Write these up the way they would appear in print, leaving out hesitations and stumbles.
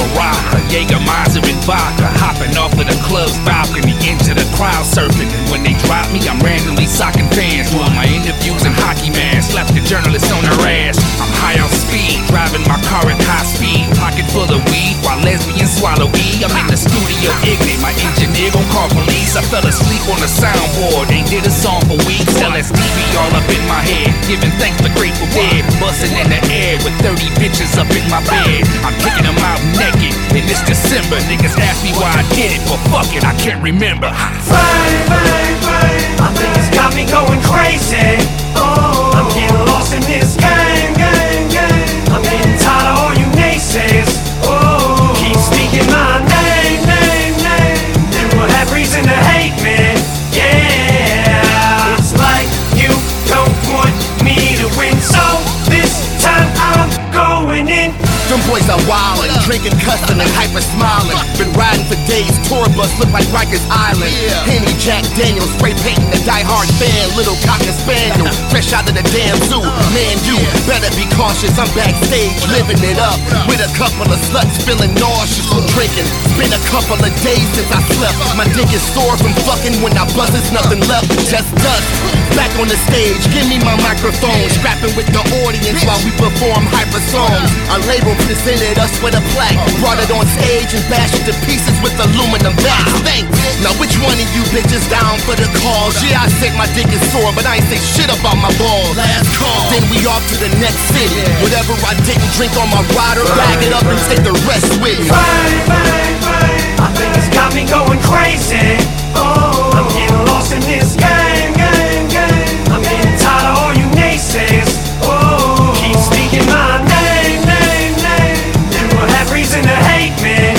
Baraka, Jägermeister and vodka, hopping off of the club's balcony into the crowd surfing. And when they drop me, I'm randomly socking fans, doing my interviews in hockey masks, left the journalists on their ass. I'm high on speed, driving my car at high speed, pocket full of weed while lesbians swallow E. I'm in the studio ignorant, my engineer gon' call police. I fell asleep on the soundboard, ain't did a song for weeks. LSD all up in my head, giving thanks to Grateful Dead, busting in the air with 30 bitches up in my bed. I'm kicking them out naked in this December. Niggas ask me why I did it, but fuck it, I can't remember. Bang, bang, bang, I think it's got me going crazy. Oh, I'm getting lost in this gang, gang, gang. I'm getting tired of all you naysayers. Oh, keep speaking my name, name, name. They will have reason to hate me. Yeah, it's like you don't want me to win, so this time I'm going in. Them boys are wildin', drinking, cussin', and hyper smilin'. Been riding for days, tour bus look like Rikers Island. Henny, Jack Daniels, spray painting the die-hard fan. Little cocker spaniel, fresh out of the damn zoo. Man, you better be cautious, I'm backstage living it up with a couple of sluts feeling nauseous from drinking. It's been a couple of days since I slept. My dick is sore from fucking. When I buzz, there's nothing left, just dust. Back on the stage, give me my microphone, scrapping with the audience while we perform hyper songs. Our label presented us with a plaque, brought it on stage and bashed it to pieces with aluminum bats. Thanks. Now which one of you bitches down for the cause? Yeah, I said my dick is sore, but I ain't say shit about my balls. Last call. Then we off to the next city. Whatever I didn't drink on my rider, bag it up and take the rest with me. Bang, bang, bang, I think it's got me going crazy. Oh, I'm getting lost in this gang, gang, gang. I'm getting tired of all you naysayers. Oh, keep speaking my name, name, name. They will have reason to hate me.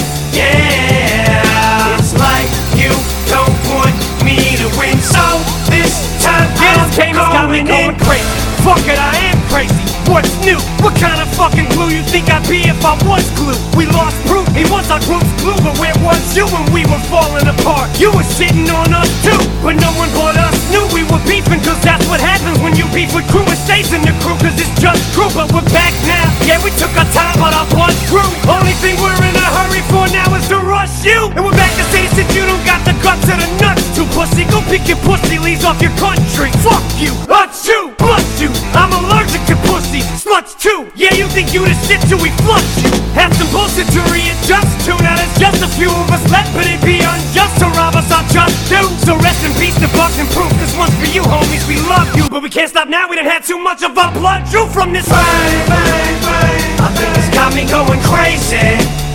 Yeah, it's like you don't want me to win, so this time I'm going crazy. Fuck it, I am crazy. What's new? What kind of fucking glue you think I'd be if I was glue? We lost proof, he was our group's glue, but where was you when we were falling apart? You were shitting on us too, but no one but us knew we were beefing, cause that's what happens when you beef with crew. It stays in the crew, cause it's just crew, but we're back now. Yeah, we took our time, but our blood grew. Only thing we're in a hurry for now is to rush you. And we're back to say that you don't got the guts or the nuts to pussy. Go pick your pussy leaves off your country. Fuck you, you, bust you. I'm allergic to pussy, sluts too. Yeah, you think you the shit till we flush you. Have some bullshit to readjust to. Now there's just a few of us left, but it'd be unjust to rob us, I just do. So rest in peace to Bucks and Proof. This one's for you, homies, we love you, but we can't stop now, we done had too much of our blood drew from this. bang, bang, bang, I think it's got me going crazy.